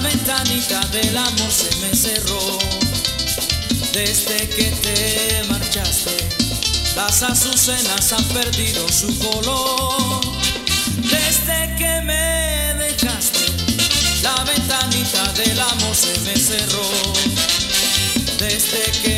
ventanita del amor se me cerró. Desde que te marchaste, las azucenas han perdido su color. Desde que me dejaste, la ventanita del amor se me cerró. Desde que